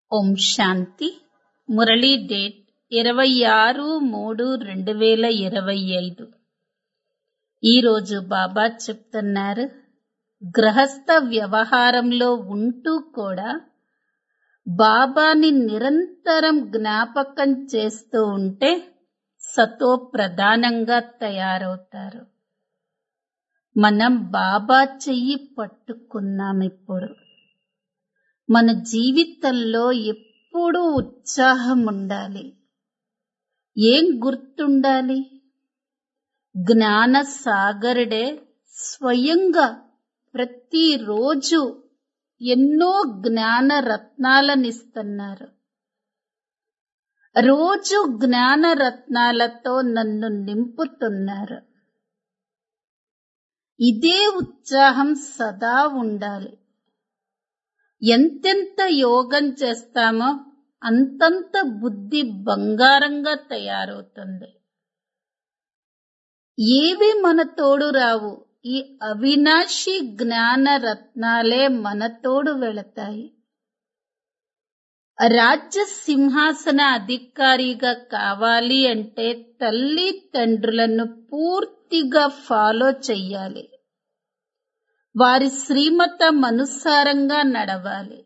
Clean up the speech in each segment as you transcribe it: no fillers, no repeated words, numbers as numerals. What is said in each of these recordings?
ఓం శాంతి. Murali date 26/3/2025. ఈరోజు బాబా చెప్తున్నారు, గృహస్థ వ్యవహారంలో ఉంటూ కూడా బాబాని నిరంతరం జ్ఞాపకం చేస్తూ ఉంటే సతో ప్రధానంగా తయారవుతారు. మనం బాబా చెయ్యి పట్టుకున్నాం. ఇప్పుడు మన జీవితంలో ఎప్పుడూ ఉత్సాహం ఉండాలి. ఏం గుర్తుండాలి? జ్ఞాన సాగరుడే స్వయంగా ప్రతిరోజు ఎన్నో జ్ఞాన రత్నాలనిస్తున్నారు. రోజు జ్ఞాన రత్నాలతో నన్ను నింపుతున్నారు. ఇదే ఉత్సాహం సదా ఉండాలి. ఎంతెంత యోగం చేస్తామో అంతంత బుద్ధి బంగారంగా తయారవుతుంది. ఏవి మన తోడు రావు. ఈ అవినాశి జ్ఞాన రత్నాలే మన తోడు వెళతాయి. రాజ్య సింహాసన అధికారిగా కావాలి అంటే తల్లి తండ్రులను పూర్తిగా ఫాలో చెయ్యాలి. వారి శ్రీమతం అనుసారంగా నడవాలి.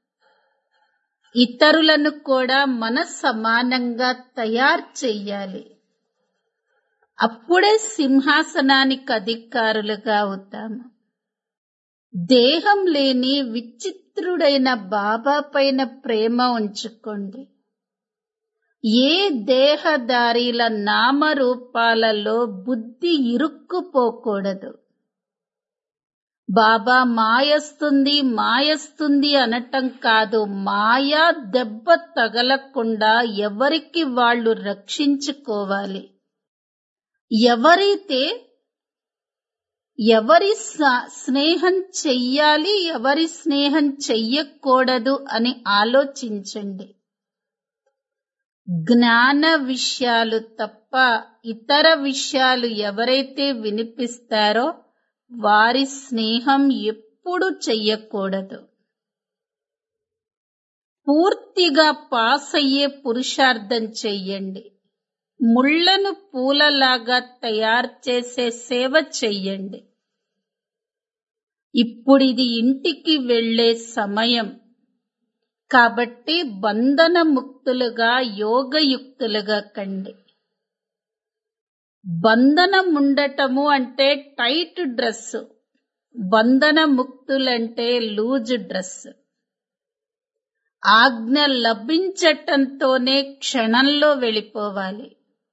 ఇతరులను కూడా మన సమానంగా తయారు చెయ్యాలి. అప్పుడే సింహాసనానికి అధికారులుగా అవుతాము. దేహం లేని విచిత్రుడైన బాబా పైన ప్రేమ ఉంచుకోండి. ఏ దేహదారీల నామరూపాలలో బుద్ధి ఇరుక్కుపోకూడదు. బాబా మాయస్తుంది అనటం కాదు. మాయా దెబ్బ తగలకుండా ఎవరికి వాళ్ళు రక్షించుకోవాలి. ఎవరి స్నేహం చెయ్యాలి, ఎవరి స్నేహం చెయ్యకూడదు అని ఆలోచించండి. జ్ఞాన విషయాలు తప్ప ఇతర విషయాలు ఎవరైతే వినిపిస్తారో వారి స్నేహం ఎప్పుడు చెయ్యకూడదు. పూర్తిగా పాస్ అయ్యే పురుషార్థం చెయ్యండి. ముళ్లను పూలలాగా తయారు చేసే సేవ చెయ్యండి. ఇప్పుడిది ఇంటికి వెళ్లే సమయం కాబట్టి బంధన ముక్తులుగా యోగయుక్తులుగా కండి. బంధనం ఉండటము అంటే టైట్ డ్రెస్సు, బంధన ముక్తులంటే లూజ్ డ్రెస్. ఆజ్ఞ లభించటంతోనే క్షణంలో వెళ్ళిపోవాలి.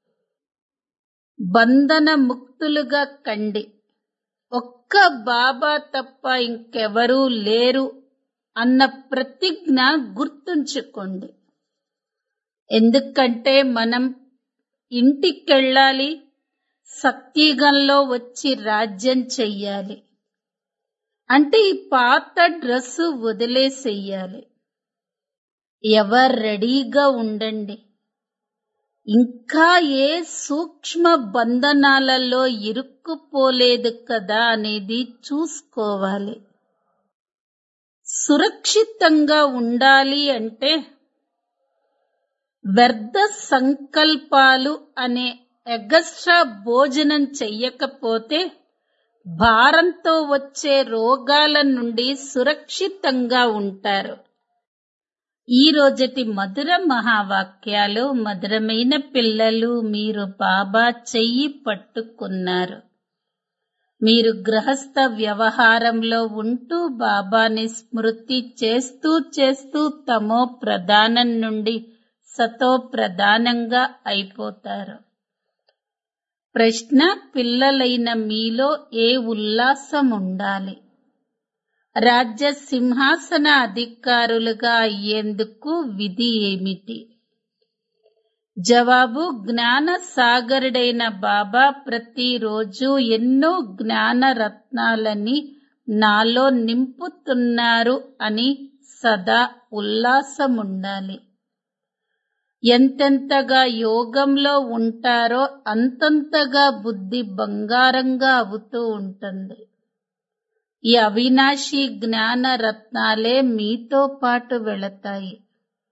బంధన ముక్తులుగా కండి. ఒక్క బాబా తప్ప ఇంకెవరూ లేరు అన్న ప్రతిజ్ఞ గుర్తుంచుకోండి. ఎందుకంటే మనం ఇంటికెళ్ళాలి, సత్యుగంలో వచ్చి రాజ్యం చెయ్యాలి. అంటే ఈ పాత డ్రెస్సు వదిలేసేయాలి. ఎవరు రెడీగా ఉండండి. ఇంకా ఏ సూక్ష్మ బంధనాలలో ఇరుక్కుపోలేదు కదా అనేది చూసుకోవాలి. సురక్షితంగా ఉండాలి అంటే వ్యర్థ సంకల్పాలు అనే ఎగస్ట్రా భోజనం చెయ్యకపోతే భారంతో వచ్చే రోగాల నుండి సురక్షితంగా ఉంటారు. ఈ రోజటి మధుర మహావాక్యాలు. మధురమైన పిల్లలు, మీరు బాబా చెయ్యి పట్టుకున్నారు. మీరు గృహస్థ వ్యవహారంలో ఉంటూ బాబాని స్మృతి చేస్తూ చేస్తూ తమో ప్రధానం నుండి సతో ప్రధానంగా అయిపోతారు. ప్రశ్న: పిల్లలైన మీలో ఏ ఉల్లాసం ఉండాలి? రాజ్య సింహాసన అధికారులుగా అయ్యేందుకు విధి ఏమిటి? జవాబు: జ్ఞాన సాగరుడైన బాబా ప్రతిరోజు ఎన్నో జ్ఞాన రత్నాలని నాలో నింపుతున్నారు అని సదా ఉల్లాసముండాలి. ఎంతెంతగా యోగంలో ఉంటారో అంతంతగా బుద్ధి బంగారంగా అవుతూ ఉంటుంది. ఈ అవినాశి జ్ఞాన రత్నాలే మీతో పాటు వెళతాయి.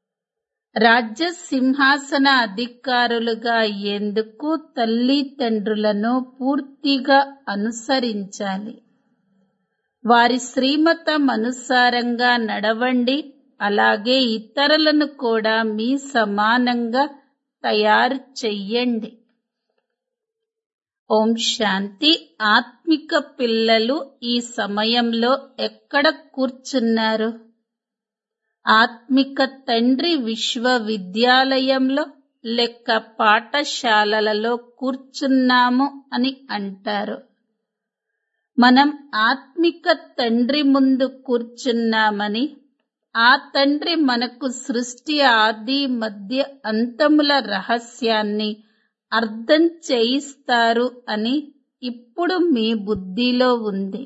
రాజ్య సింహాసన అధికారులుగా అయ్యేందుకు తల్లిదండ్రులను పూర్తిగా అనుసరించాలి. వారి శ్రీమతం అనుసారంగా నడవండి. అలాగే ఇతరులను కూడా మీ సమానంగా తయారు చెయ్యండి. ఓం శాంతి. ఆత్మిక పిల్లలు ఈ సమయంలో ఎక్కడ కూర్చున్నారు? ఆత్మిక తండ్రి విశ్వవిద్యాలయంలో లేక పాఠశాలలలో కూర్చున్నాము అని అంటారు. మనం ఆత్మిక తండ్రి ముందు కూర్చున్నామని, ఆ తండ్రి మనకు సృష్టి ఆది మధ్య అంతముల రహస్యాన్ని అర్థం చేయిస్తారు అని ఇప్పుడు మీ బుద్ధిలో ఉంది.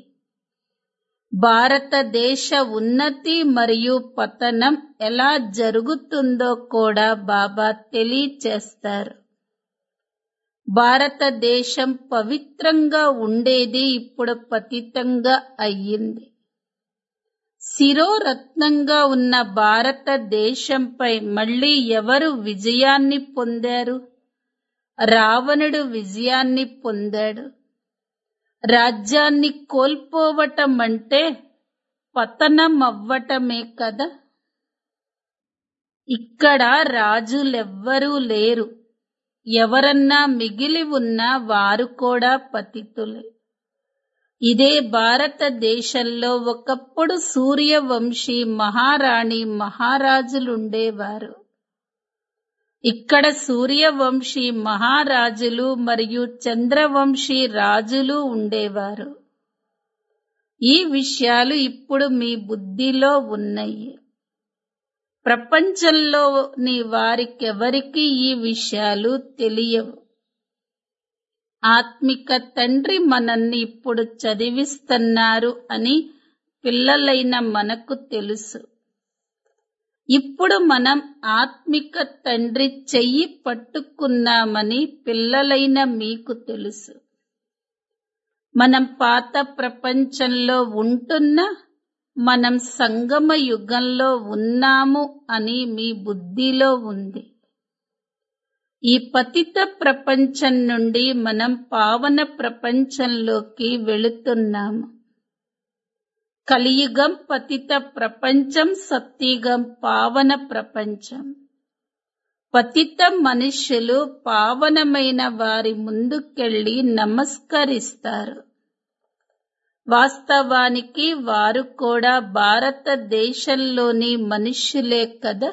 భారతదేశ ఉన్నతి మరియు పతనం ఎలా జరుగుతుందో కూడా బాబా తెలియచేస్తారు. భారతదేశం పవిత్రంగా ఉండేది ఇప్పుడు పతితంగా అయ్యింది. శిరోరత్నంగా ఉన్న భారతదేశంపై మళ్ళీ ఎవరు విజయాన్ని పొందారు? రావణుడు విజయాన్ని పొందాడు. రాజ్యాన్ని కోల్పోవటం అంటే పతనం అవ్వటమే కదా. ఇక్కడ రాజులెవ్వరూ లేరు. ఎవరన్నా మిగిలి ఉన్నా వారు కూడా పతితులే. ఇదే భారతదేశంలో ఒకప్పుడు సూర్యవంశీ మహారాణి మహారాజులుండేవారు. ఇక్కడ సూర్యవంశీ మహారాజులు మరియు చంద్రవంశీ రాజులు ఉండేవారు. ఈ విషయాలు ఇప్పుడు మీ బుద్ధిలో ఉన్నాయి. ప్రపంచంలోని వారికెవరికి ఈ విషయాలు తెలియవు. ఆత్మిక తండ్రి మనల్ని ఇప్పుడు చదివిస్తున్నారు అని పిల్లలైన మనకు తెలుసు. ఇప్పుడు మనం ఆత్మిక తండ్రి చెయ్యి పట్టుకున్నామని పిల్లలైన మీకు తెలుసు. మనం పాత ప్రపంచంలో ఉంటున్నా మనం సంగమ యుగంలో ఉన్నాము అని మీ బుద్ధిలో ఉంది. ఈ పతిత ప్రపంచం నుండి మనం పావన ప్రపంచంలోకి వెళుతున్నాము. కలియుగం పతిత ప్రపంచం, సత్యుగం పావన ప్రపంచం. పతిత మనుష్యులు పావనమైన వారి ముందుకెళ్ళి నమస్కరిస్తారు. వాస్తవానికి వారు కూడా భారతదేశంలోని మనుష్యులే కదా.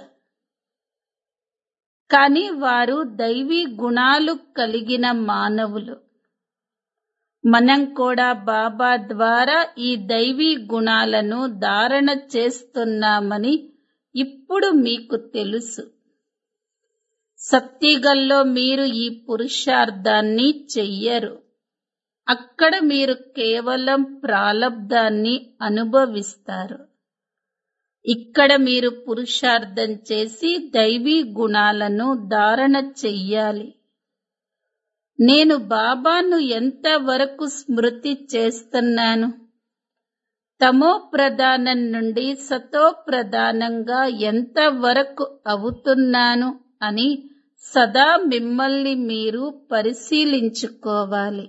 కానీ వారు దైవీ గుణాలు కలిగిన మానవులు. మనం కూడా బాబా ద్వారా ఈ దైవీ గుణాలను ధారణ చేస్తున్నామని ఇప్పుడు మీకు తెలుసు. సత్యుగంలో మీరు ఈ పురుషార్థాన్ని చెయ్యరు. అక్కడ మీరు కేవలం ప్రాలబ్ధాన్ని అనుభవిస్తారు. ఇక్కడ మీరు పురుషార్థం చేసి దైవీ గుణాలను ధారణ చెయ్యాలి. నేను బాబాను ఎంతవరకు స్మృతి చేస్తున్నాను? తమో ప్రధానం నుండి సతో ప్రధానంగా ఎంతవరకు అవుతున్నాను అని సదా మిమ్మల్ని మీరు పరిశీలించుకోవాలి.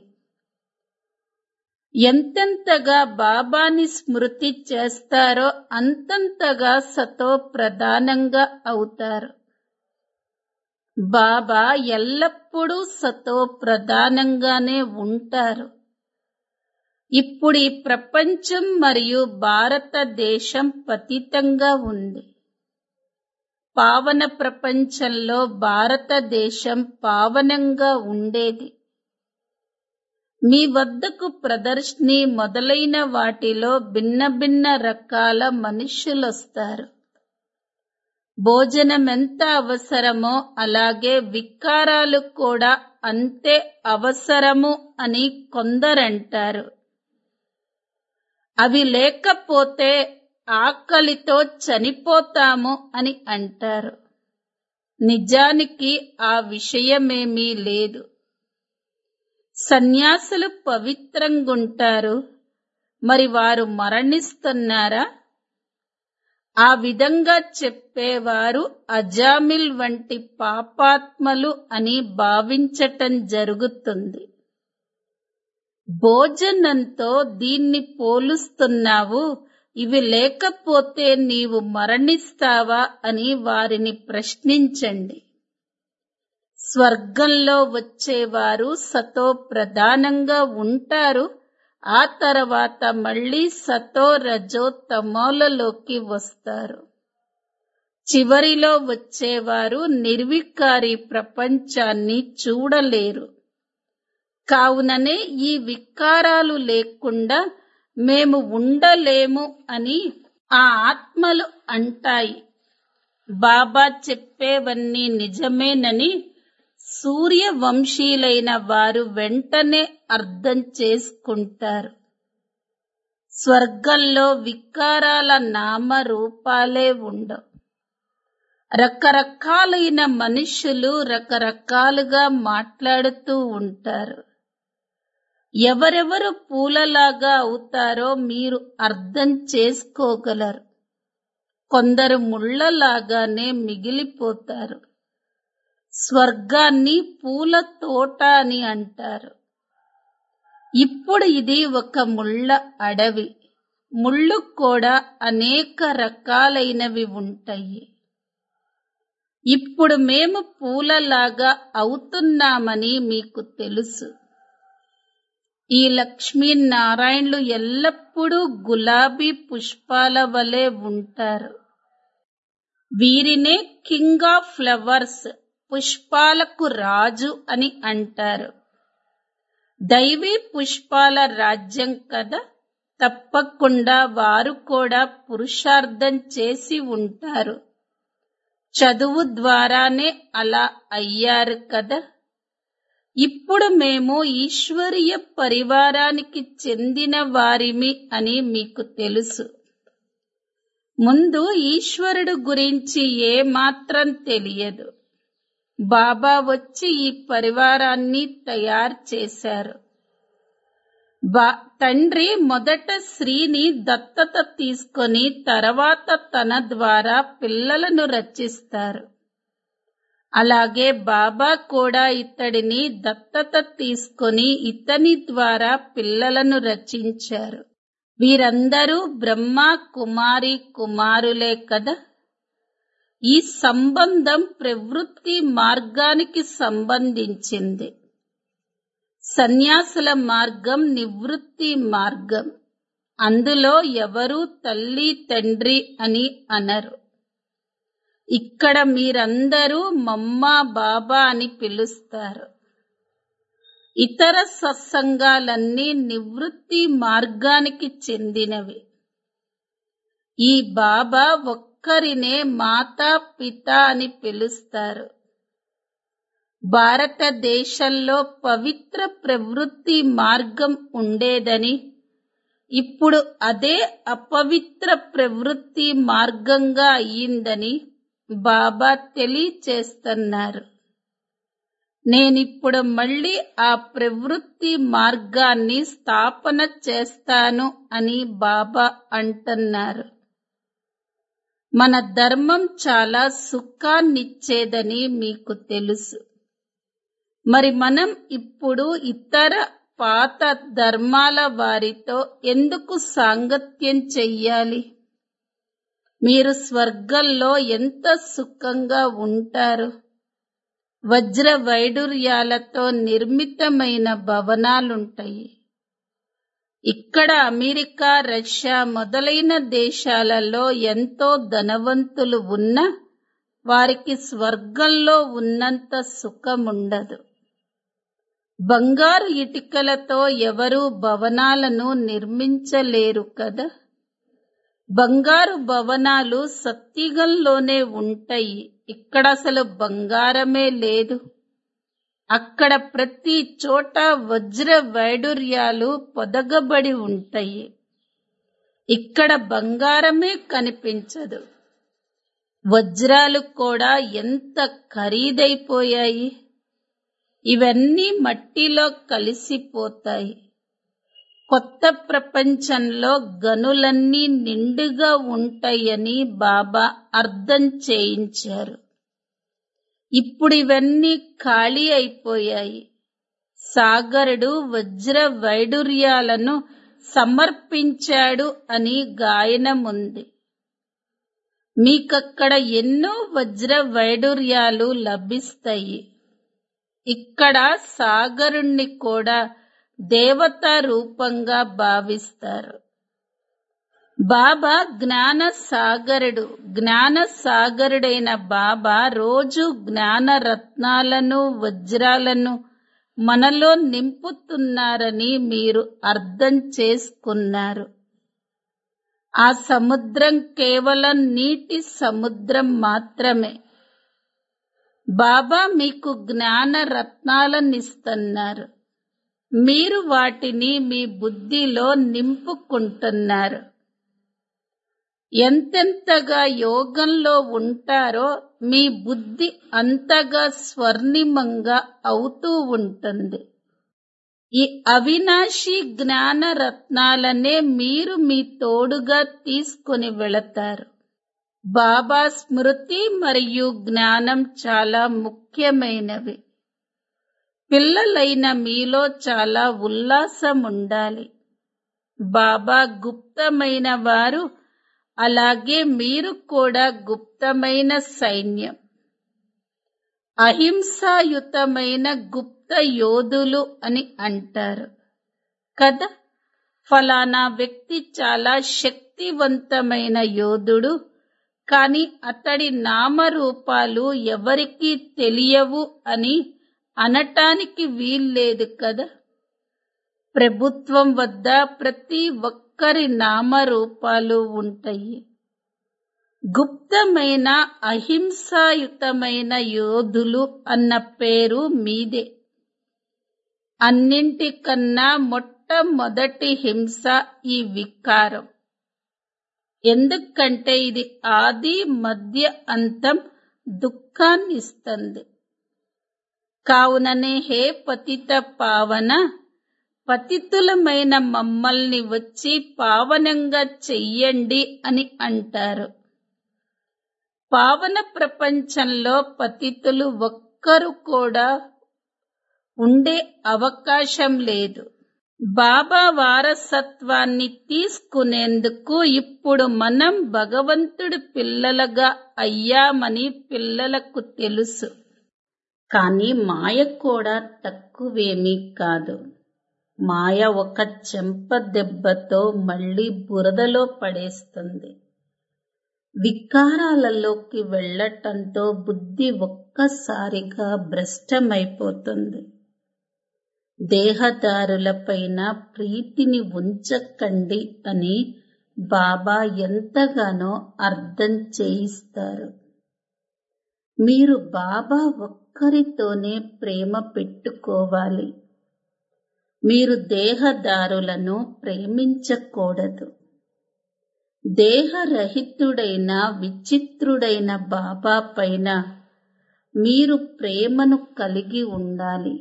ఎంతెంతగా బాబాని స్మృతి చేస్తారో అంతంతగా సతో ప్రధానంగా అవుతారు. బాబా ఎల్లప్పుడూ సతో ప్రధానంగానే ఉంటారు. ఇప్పుడు ఈ ప్రపంచం మరియు భారతదేశం పతితంగా ఉంది. పావన ప్రపంచంలో భారతదేశం పావనంగా ఉండేది. మీ వద్దకు ప్రదర్శిని మొదలైన వాటిలో భిన్న భిన్న రకాల మనుష్యులొస్తారు. భోజనం ఎంత అవసరమో అలాగే వికారాలు కూడా అంతే అవసరము అని కొందరంటారు. అవి లేకపోతే ఆకలితో చనిపోతాము అని అంటారు. నిజానికి ఆ విషయమేమీ లేదు. సన్యాసులు పవిత్రంగుంటారు. మరి వారు మరణిస్తున్నారా? ఆ విధంగా చెప్పేవారు అజామిల్ వంటి పాపాత్మలు అని భావించటం జరుగుతుంది. భోజనంతో దీన్ని పోలుస్తున్నావు, ఇవి లేకపోతే నీవు మరణిస్తావా అని వారిని ప్రశ్నించండి. స్వర్గంలో వచ్చేవారు సతో ప్రధానంగా ఉంటారు. ఆ తర్వాత మళ్ళీ సతో రజో తమోలలోకి వస్తారు. చివరిలో వచ్చేవారు నిర్వికారి ప్రపంచాన్ని చూడలేరు. కావుననే ఈ వికారాలు లేకుండా మేము ఉండలేము అని ఆ ఆత్మలు అంటాయి. బాబా చెప్పేవన్నీ నిజమేనని సూర్యవంశీలైన వారు వెంటనే అర్థం చేసుకుంటారు. స్వర్గంలో వికారాల నామరూపాలే ఉండవు. రకరకాలైన మనుషులు రకరకాలుగా మాట్లాడుతూ ఉంటారు. ఎవరెవరు పూలలాగా అవుతారో మీరు అర్థం చేసుకోగలరు. కొందరు ముళ్ళలాగానే మిగిలిపోతారు. స్వర్గాన్ని పూల తోట అని అంటారు. ఇప్పుడు ఇది ఒక ముళ్ళ అడవి. ముళ్ళు కూడా అనేక రకాలైనవి ఉంటాయి. ఇప్పుడు మేము పూలలాగా అవుతున్నామని మీకు తెలుసు. ఈ లక్ష్మీనారాయణులు ఎల్లప్పుడూ గులాబీ పుష్పాల వలె ఉంటారు. వీరినే కింగ్ ఆఫ్ ఫ్లవర్స్, పుష్పాలకు రాజు అని అంటారు. దైవీ పుష్పాల రాజ్యం కదా, తప్పకుండా వారు కూడా పురుషార్థం చేసి ఉంటారు. చదువు ద్వారానే అలా అయ్యారు కదా. ఇప్పుడు మేము ఈశ్వరీయ పరివారానికి చెందిన వారిమి అని మీకు తెలుసు. ముందు ఈశ్వరుడు గురించి ఏమాత్రం తెలియదు. బాబా వచ్చి ఈ పరివారాన్ని తయారు చేశారు. తండ్రి మొదట స్త్రీని దత్తత తీసుకొని తర్వాత తన ద్వారా పిల్లలను రచిస్తారు. అలాగే బాబా కూడా ఇతడిని దత్తత తీసుకొని ఇతని ద్వారా పిల్లలను రచించారు. వీరందరూ బ్రహ్మ కుమారి కుమారులే కదా. ఈ సంబంధం ప్రవృత్తి మార్గానికి సంబంధించింది. సన్యాసుల మార్గం నివృత్తి మార్గం. అందులో ఎవరూ తల్లి తండ్రి అని అనరు. ఇక్కడ మీరందరూ మమ్మా బాబా అని పిలుస్తారు. ఇతర సత్సంగాలన్నీ నివృత్తి మార్గానికి చెందినవి. ఈ బాబా ఒక్కరినే మాతా పిత అని పిలుస్తారు. భారతదేశంలో పవిత్ర ప్రవృత్తి మార్గం ఉండేదని, ఇప్పుడు అదే అపవిత్ర ప్రవృత్తి మార్గంగా అయ్యిందని బాబా తెలియచేస్తున్నారు. నేనిప్పుడు మళ్ళీ ఆ ప్రవృత్తి మార్గాన్ని స్థాపన చేస్తాను అని బాబా అంటున్నారు. మన ధర్మం చాలా సుఖాన్నిచ్చేదని మీకు తెలుసు. మరి మనం ఇప్పుడు ఇతర పాత ధర్మాల వారితో ఎందుకు సాంగత్యం చెయ్యాలి? మీరు స్వర్గంలో ఎంత సుఖంగా ఉంటారు. వజ్ర వైడూర్యాలతో నిర్మితమైన భవనాలుంటాయి. ఇక్కడ అమెరికా, రష్యా మొదలైన దేశాలలో ఎంతో ధనవంతులు ఉన్నా వారికి స్వర్గంలో ఉన్నంత సుఖముండదు. బంగారు ఇటుకలతో ఎవరూ భవనాలను నిర్మించలేరు కదా. బంగారు భవనాలు సత్యుగంలోనే ఉంటాయి. ఇక్కడ అసలు బంగారమే లేదు. అక్కడ ప్రతి చోట వజ్ర వైడూర్యాలు పొదగబడి ఉంటాయి. ఇక్కడ బంగారమే కనిపించదు. వజ్రాలు కూడా ఎంత ఖరీదైపోయాయి. ఇవన్నీ మట్టిలో కలిసిపోతాయి. కొత్త ప్రపంచంలో గనులన్నీ నిండుగా ఉంటాయని బాబా అర్థం చేయించారు. ఇప్పుడు ఇవన్నీ ఖాళీ అయిపోయాయి. సాగరుడు వజ్ర వైడూర్యాలను సమర్పించాడు అని గాయనముంది. మీకక్కడ ఎన్నో వజ్ర వైడూర్యాలు లభిస్తాయి. ఇక్కడ సాగరుణ్ణి కూడా దేవతా రూపంగా భావిస్తారు. బాబా జ్ఞాన సాగరుడు. జ్ఞాన సాగరుడైన బాబా రోజు జ్ఞాన రత్నాలను వజ్రాలను మనలో నింపుతున్నారని మీరు అర్థం చేసుకున్నారు. ఆ సముద్రం కేవలం నీటి సముద్రం మాత్రమే. బాబా మీకు జ్ఞాన రత్నాలనిస్తున్నారు. మీరు వాటిని మీ బుద్ధిలో నింపుకుంటున్నారు. ఎంతెంతగా యోగంలో ఉంటారో మీ బుద్ధి అంతగా స్వర్ణిమంగా అవుతూ ఉంటుంది. ఈ అవినాశి జ్ఞాన రత్నాలనే మీరు మీ తోడుగా తీసుకుని వెళతారు. బాబా స్మృతి మరియు జ్ఞానం చాలా ముఖ్యమైనవి. పిల్లలైన మీలో చాలా ఉల్లాసం ఉండాలి. బాబా గుప్తమైన వారు, అలాగే మీరు కూడా గుప్తమైన సైన్యం. అహింసాయుతమైన గుప్త యోధులు అని అంటారు కదా. ఫలానా వ్యక్తి చాలా శక్తివంతమైన యోధుడు, కాని అతడి నామరూపాలు ఎవరికీ తెలియవు అని అనటానికి వీల్లేదు కదా. ప్రభుత్వం వద్ద ప్రతి ఒక్కరి నామరూపాలు ఉంటాయి. గుప్తమైన అహింసాయుతమైన యోధులు అన్న పేరు మీదే. అన్నింటికన్నా మొట్టమొదటి హింస ఈ వికారం. ఎందుకంటే ఇది ఆది మధ్య అంతం దుఃఖాన్నిస్తుంది. కావుననే హే పతిత పావన, పతితులమైన మమ్మల్ని వచ్చి పావనంగా చెయ్యండి అని అంటారు. పావన ప్రపంచంలో పతితులు ఒక్కరు కూడా ఉండే అవకాశం లేదు. బాబా వారసత్వాన్ని తీసుకునేందుకు ఇప్పుడు మనం భగవంతుడి పిల్లలుగా అయ్యామని పిల్లలకు తెలుసు. కానీ మాయ కూడా తక్కువేమీ కాదు. మాయ ఒక చెంప దెబ్బతో మళ్ళీ బురదలో పడేస్తుంది. వికారాలలోకి వెళ్ళటంతో బుద్ధి ఒక్కసారిగా భ్రష్టమైపోతుంది. దేహదారులపైన ప్రీతిని ఉంచకండి అని బాబా ఎంతగానో అర్థం చేయిస్తారు. మీరు బాబా ఒక్కరితోనే ప్రేమ పెట్టుకోవాలి. మీరు దేహదారులను ప్రేమించకూడదు. దేహరహితుడైన విచిత్రుడైన బాబా పైన మీరు ప్రేమను కలిగి ఉండాలి.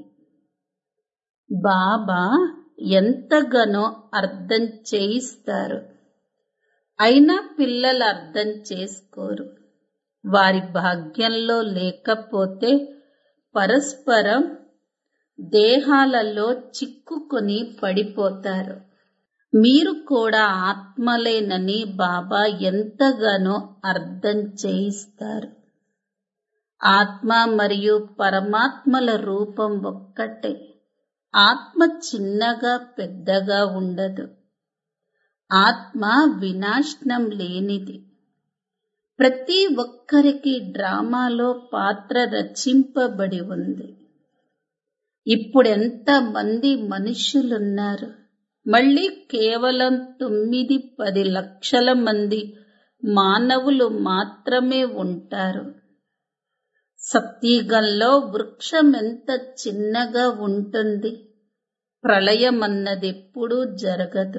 బాబా ఎంతగానో అర్థం చేయిస్తారు. అయినా పిల్లలు అర్థం చేసుకోరు. వారి భాగ్యంలో లేకపోతే పరస్పరం దేహాలలో చిక్కుకొని పడిపోతారు. మీరు కూడా ఆత్మలేనని బాబా ఎంతగానో అర్థం చేయిస్తారు. ఆత్మ మరియు పరమాత్మల రూపం ఒక్కటే. ఆత్మ చిన్నగా పెద్దగా ఉండదు. ఆత్మ వినాశనం లేనిది. ప్రతి ఒక్కరికి డ్రామాలో పాత్ర రచింపబడి ఉంది. ఇప్పుడెంత మంది మనుషులున్నారు? మళ్ళీ కేవలం 9-10 లక్షల మంది మానవులు మాత్రమే ఉంటారు. సత్యుగంలో వృక్షం ఎంత చిన్నగా ఉంటుంది. ప్రళయమన్నదెప్పుడూ జరగదు.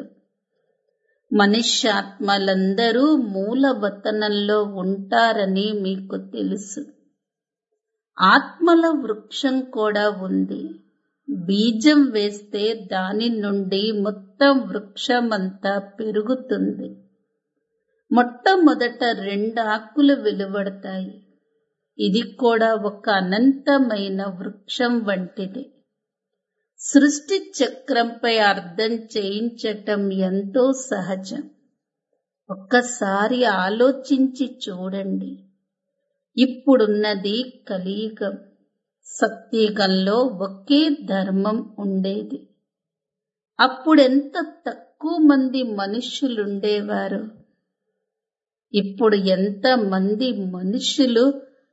మనుష్యాత్మలందరూ మూలవతనంలో ఉంటారని మీకు తెలుసు. ఆత్మల వృక్షం కూడా ఉంది. బీజం వేస్తే దాని నుండి మొత్తం వృక్షమంతా పెరుగుతుంది. మొట్టమొదట 2 ఆకులు వెలువడతాయి. ఇది కూడా ఒక అనంతమైన వృక్షం వంటిది. సృష్టి చక్రంపై అర్థం చేయించటం ఎంతో సహజం. ఒక్కసారి ఆలోచించి చూడండి. ఇప్పుడున్నది కలియుగం. సత్యుగంలో ఒకే ధర్మం ఉండేది. అప్పుడెంత తక్కువ మంది మనుష్యులుండేవారు. ఇప్పుడు ఎంత మంది మనుషులు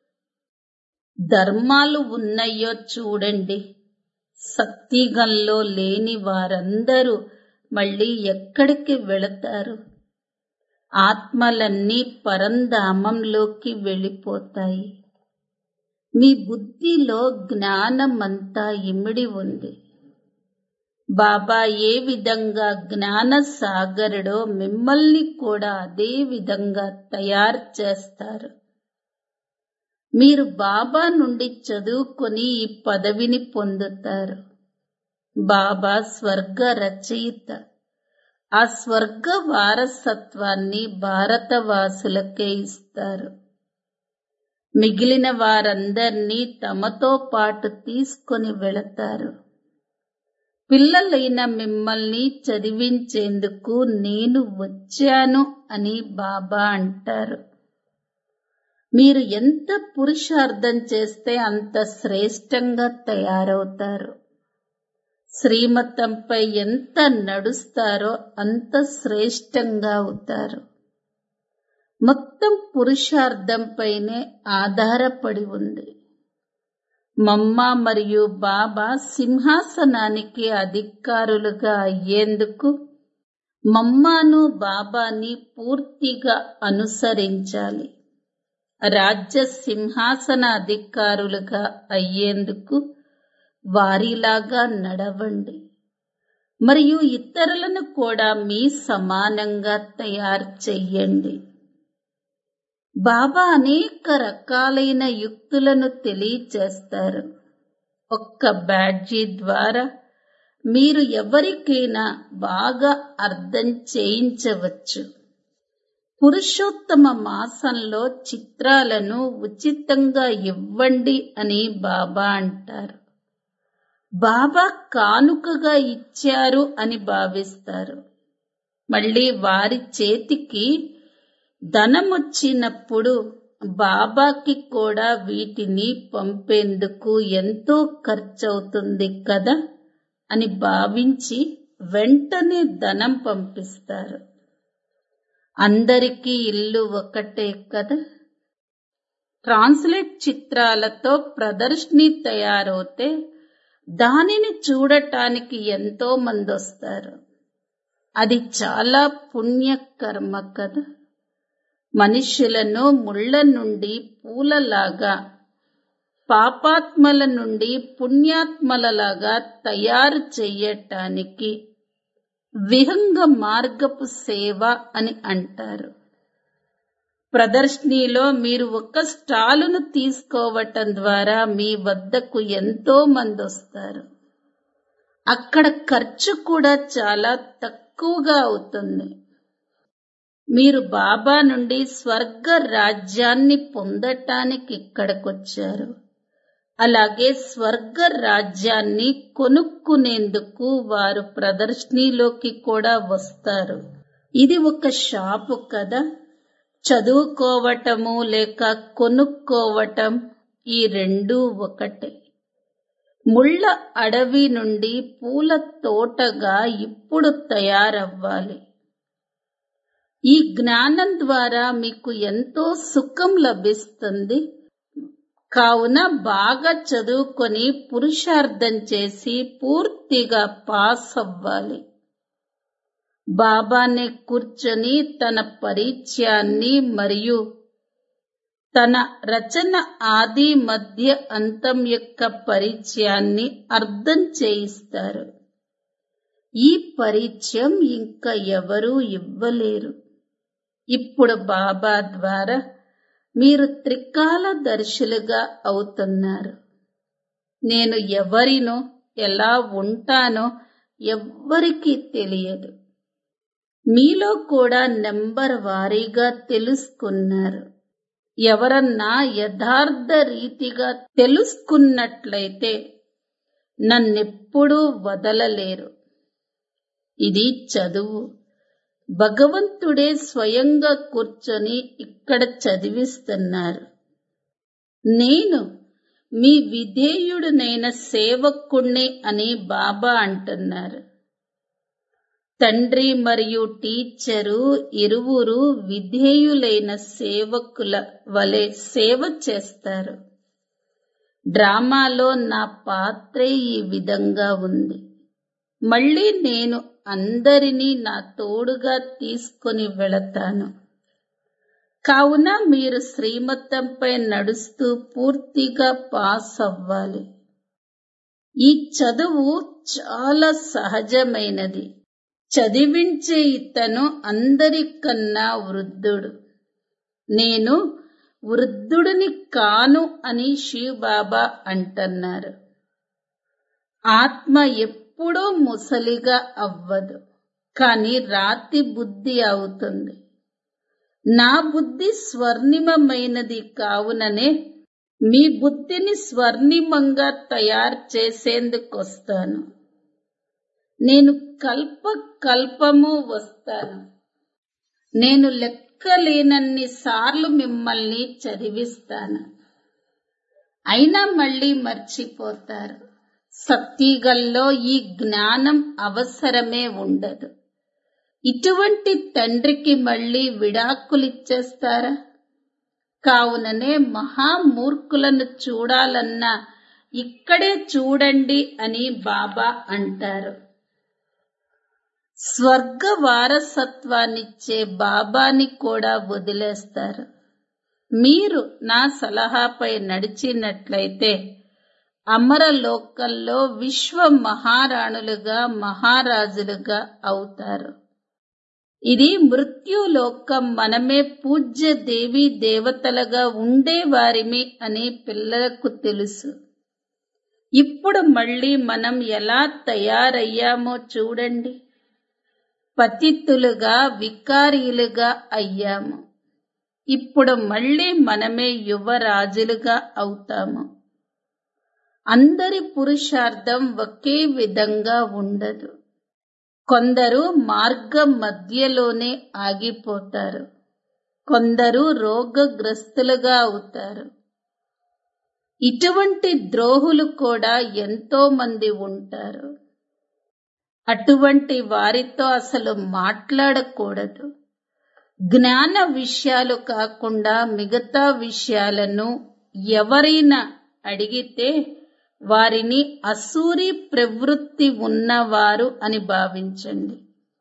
ధర్మాలు ఉన్నాయో చూడండి. సత్యుగంలో లేని వారందరూ మళ్ళీ ఎక్కడికి వెళతారు? ఆత్మలన్నీ పరంధామంలోకి వెళ్ళిపోతాయి. మీ బుద్ధిలో జ్ఞానమంతా ఇమిడి ఉంది. బాబా ఏ విధంగా జ్ఞాన సాగరుడో మిమ్మల్ని కూడా అదే విధంగా తయారు చేస్తారు. మీరు బాబా నుండి చదువుకొని ఈ పదవిని పొందుతారు. బాబా స్వర్గ రచయిత. ఆ స్వర్గ వారసత్వాన్ని భారతవాసులకే ఇస్తారు. మిగిలిన వారందర్నీ తమతో పాటు తీసుకొని వెళతారు. పిల్లలైన మిమ్మల్ని చదివించేందుకు నేను వచ్చాను అని బాబా అంటారు. మీరు ఎంత పురుషార్థం చేస్తే అంత శ్రేష్టంగా తయారవుతారు. శ్రీమతంపై ఎంత నడుస్తారో అంత శ్రేష్టంగా అవుతారు. మొత్తం పురుషార్థంపైనే ఆధారపడి ఉంది. మమ్మ మరియు బాబా సింహాసనానికి అధికారులుగా అయ్యేందుకు మమ్మను బాబాని పూర్తిగా అనుసరించాలి. రాజ్య సింహాసన అధికారులుగా అయ్యేందుకు వారిలాగా నడవండి. మరియు ఇతరులను కూడా మీ సమానంగా తయారు చెయ్యండి. బాబా అనేక రకాలైన యుక్తులను తెలియచేస్తారు. ఒక్క బ్యాడ్జీ ద్వారా మీరు ఎవరికైనా బాగా అర్థం చేయించవచ్చు. పురుషోత్తమ మాసంలో చిత్రాలను ఉచితంగా ఇవ్వండి అని బాబా అంటారు. బాబా కానుకగా ఇచ్చారు అని భావిస్తారు. మళ్ళీ వారి చేతికి ధనమొచ్చినప్పుడు బాబాకి కూడా వీటిని పంపేందుకు ఎంతో ఖర్చవుతుంది కదా అని భావించి వెంటనే ధనం పంపిస్తారు. అందరికీ ఇల్లు ఒకటే కదా. ట్రాన్స్లేట్ చిత్రాలతో ప్రదర్శని తయారవుతే దానిని చూడటానికి ఎంతో మంది వస్తారు. అది చాలా పుణ్యకర్మ కదా. మనుష్యులను ముళ్ళ నుండి పూలలాగా, పాపాత్మల నుండి పుణ్యాత్మలలాగా తయారు చెయ్యటానికి విహంగ మార్గపు సేవ అని అంటారు. ప్రదర్శనలో మీరు ఒక స్టాలును తీసుకోవటం ద్వారా మీ వద్దకు ఎంతో మంది వస్తారు. అక్కడ ఖర్చు కూడా చాలా తక్కువగా అవుతుంది. మీరు బాబా నుండి స్వర్గ రాజ్యాన్ని పొందటానికి ఇక్కడికొచ్చారు. అలాగే స్వర్గ రాజ్యాన్ని కొనుక్కునేందుకు వారు ప్రదర్శనలోకి కూడా వస్తారు. ఇది ఒక షాపు కదా. చదువుకోవటము లేక కొనుక్కోవటం ఈ రెండూ ఒకటే. ముళ్ళ అడవి నుండి పూల తోటగా ఇప్పుడు తయారవ్వాలి. ఈ జ్ఞానం ద్వారా మీకు ఎంతో సుఖం లభిస్తుంది. కావున బాగా చదువుకొని పురుషార్థం చేసి పూర్తిగా పాస్ అవ్వాలి. బాబానే కూర్చొని తన పరిచయాన్ని మరియు తన రచన ఆది మధ్య అంతం యొక్క పరిచయాన్ని అర్థం చేయిస్తారు. ఈ పరిచయం ఇంకా ఎవరూ ఇవ్వలేరు. ఇప్పుడు బాబా ద్వారా మీరు త్రికాలదర్శులుగా అవుతున్నారు. నేను ఎవరినో ఎలా ఉంటానో ఎవ్వరికీ తెలియదు. మీలో కూడా నెంబర్ వారీగా తెలుసుకున్నారు. ఎవరన్నా యథార్థ రీతిగా తెలుసుకున్నట్లయితే నన్నెప్పుడూ వదలలేరు. ఇది చదువు. భగవంతుడే స్వయంగా కూర్చొని ఇక్కడ చదివిస్తున్నారు. నేను మీ విధేయుడునైన సేవకుణ్ణి అని బాబా అంటున్నారు. తండ్రి మరియు టీచరు ఇరువురు విధేయులైన సేవకుల వలె సేవ చేస్తారు. డ్రామాలో నా పాత్రే ఈ విధంగా ఉంది. మళ్ళీ నేను అందరినీ నా తోడుగా తీసుకొని వెళతాను. కావున మీరు శ్రీమతంపై నడుస్తూ పూర్తిగా పాస్ అవ్వాలి. ఈ చదువు చాలా సహజమైనది. చదివించే ఇతను అందరికన్నా వృద్ధుడు. నేను వృద్ధుడిని కాను అని శివబాబా అంటున్నారు. ఆత్మ ఎప్పుడూ ముసలిగా అవ్వదు, కానీ రాతి బుద్ధి అవుతుంది. నా బుద్ధి స్వర్ణిమమైనది కావుననే మీ బుద్ధిని స్వర్ణిమంగా తయారు చేసేందుకొస్తాను. నేను కల్పము వస్తాను. నేను లెక్కలేనన్ని సార్లు మిమ్మల్ని చదివిస్తాను. అయినా మళ్ళీ మర్చిపోతారు. సత్యుగంలో ఈ జ్ఞానం అవసరమే ఉండదు. ఇటువంటి తండ్రికి మళ్ళీ విడాకులిచ్చేస్తారా? కావుననే మహామూర్ఖులను చూడాలన్నా ఇక్కడే చూడండి అని బాబా అంటారు. స్వర్గ వారసత్వాన్నిచ్చే బాబాని కూడా వదిలేస్తారు. మీరు నా సలహాపై నడిచినట్లయితే అమరలోకంలో విశ్వ మహారాణులుగా మహారాజులుగా అవుతారు. ఇది మృత్యులోకం. మనమే పూజ్య దేవీ దేవతలుగా ఉండేవారిమి అని పిల్లలకు తెలుసు. ఇప్పుడు మళ్ళీ మనం ఎలా తయారయ్యామో చూడండి. పతితులుగా వికారీలుగా అయ్యాము. ఇప్పుడు మళ్ళీ మనమే యువరాజులుగా అవుతాము. అందరి పురుషార్థం ఒకే విధంగా ఉండదు. కొందరు మార్గం మధ్యలోనే ఆగిపోతారు. కొందరు రోగగ్రస్తులుగా అవుతారు. ఇటువంటి ద్రోహులు కూడా ఎంతో మంది ఉంటారు. అటువంటి వారితో అసలు మాట్లాడకూడదు. జ్ఞాన విషయాలు కాకుండా మిగతా విషయాలను ఎవరైనా అడిగితే వారిని అసూరి ప్రవృత్తి ఉన్నవారు అని భావించండి.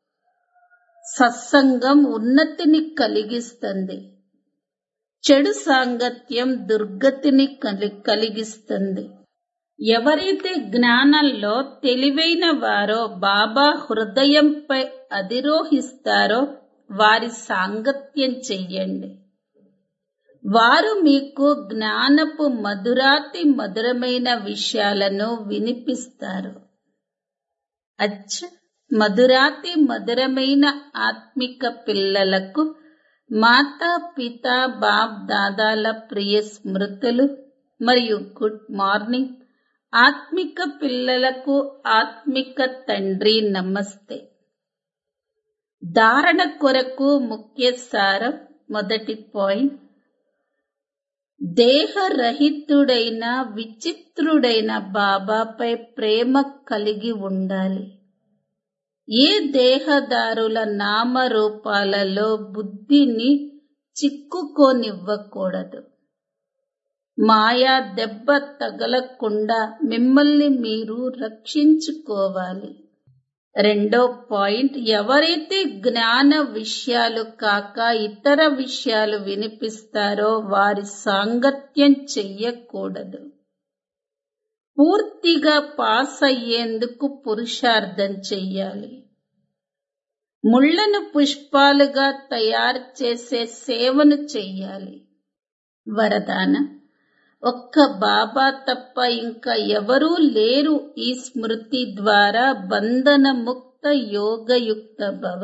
సత్సంగం ఉన్నతిని కలిగిస్తుంది. చెడు సాంగత్యం దుర్గతిని కలిగిస్తుంది. ఎవరైతే జ్ఞానంలో తెలివైన వారో బాబా హృదయంపై అధిరోహిస్తారో వారి సాంగత్యం చెయ్యండి. వారు మీకు జ్ఞానపు మధురాతి మధురమైన విషయాలను వినిపిస్తారు. మధురాతి మధురమైన ఆత్మిక పిల్లలకు మాతా పిత బాప్ దాదాల ప్రియ స్మృతులు మరియు గుడ్ మార్నింగ్. ఆత్మిక పిల్లలకు ఆత్మిక తండ్రి నమస్తే. ధారణ కొరకు ముఖ్య సారం. మొదటి పాయింట్, దేహరహితుడైన విచిత్రుడైన బాబాపై ప్రేమ కలిగి ఉండాలి. ఏ దేహదారుల నామరూపాలలో బుద్ధిని చిక్కుకోనివ్వకూడదు. మాయా దెబ్బ తగలకుండా మిమ్మల్ని మీరు రక్షించుకోవాలి. రెండో పాయింట్, ఎవరైతే జ్ఞాన విషయాలు కాక ఇతర విషయాలు వినిపిస్తారో వారి సాంగత్యం చెయ్యకూడదు. పూర్తిగా పాస్ అయ్యేందుకు పురుషార్థం చెయ్యాలి. ముళ్లను పుష్పాలుగా తయారు చేసే సేవను చెయ్యాలి. వరదానం, ఒక్క బాబా తప్ప ఇంకా ఎవరూ లేరు. ఈ స్మృతి ద్వారా బంధన ముక్త యోగయుక్త భవ.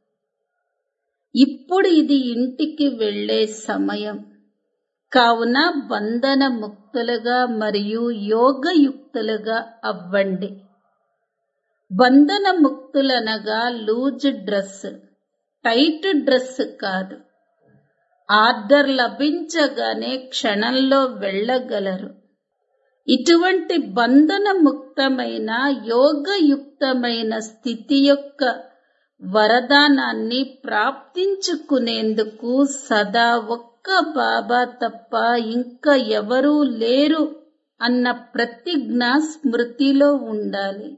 ఇప్పుడు ఇది ఇంటికి వెళ్ళే సమయం కావున బంధన ముక్తులుగా మరియు యోగయుక్తులుగా అవ్వండి. బంధన ముక్తులనగా లూజ్ డ్రెస్, టైట్ డ్రెస్ కాదు. ఆర్డర్ లభించగానే క్షణంలో వెళ్ళగలరు. ఇటువంటి బంధన ముక్తమైన యోగయుక్తమైన స్థితి యొక్క వరదానాన్ని ప్రాప్తించుకునేందుకు సదా ఒక్క బాబా తప్ప ఇంకా ఎవరూ లేరు అన్న ప్రతిజ్ఞ స్మృతిలో ఉండాలి.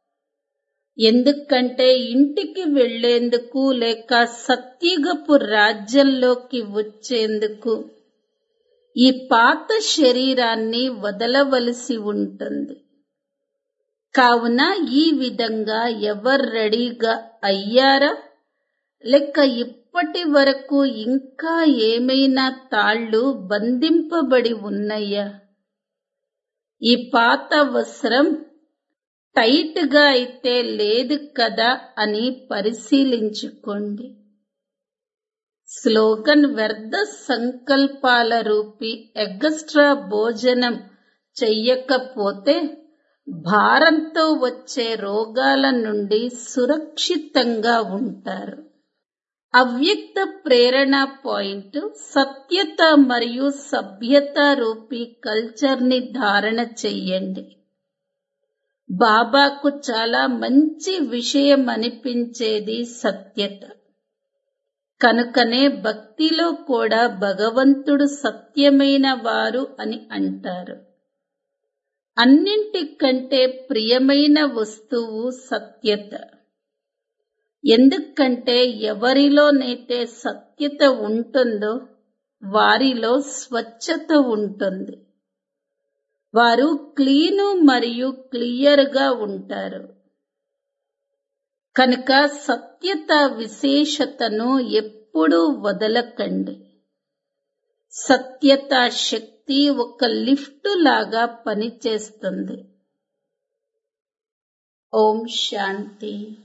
ఎందుకంటే ఇంటికి వెళ్లేందుకు లేక సత్యుగపు రాజ్యంలోకి వచ్చేందుకు ఈ పాత శరీరాన్ని వదలవలసి ఉంటుంది. కావున ఈ విధంగా ఎవరు రెడీగా అయ్యారా, లేక ఇప్పటి వరకు ఇంకా ఏమైనా తాళ్లు బంధింపబడి ఉన్నాయా? ఈ పాత వస్త్రం టైట్ గా అయితే లేదు కదా అని పరిశీలించుకోండి. స్లోగన్: వ్యర్థ సంకల్పాల రూపీ ఎగస్ట్రా భోజనం చెయ్యకపోతే భారంతో వచ్చే రోగాల నుండి సురక్షితంగా ఉంటారు. అవ్యక్త ప్రేరణ పాయింట్: సత్యత మరియు సభ్యత రూపీ కల్చర్ ని ధారణ చెయ్యండి. బాబాకు చాలా మంచి విషయం అనిపించేది సత్యత. కనుకనే భక్తిలో కూడా భగవంతుడు సత్యమైన వారు అని అంటారు. అన్నింటికంటే ప్రియమైన వస్తువు సత్యత. ఎందుకంటే ఎవరిలోనైతే సత్యత ఉంటుందో వారిలో స్వచ్ఛత ఉంటుంది. వారు క్లీను మరియు క్లియర్ గా ఉంటారు. కనుక సత్యత విశేషతను ఎప్పుడూ వదలకండి. సత్యత శక్తి ఒక లిఫ్ట్ లాగా పనిచేస్తుంది. ఓం శాంతి.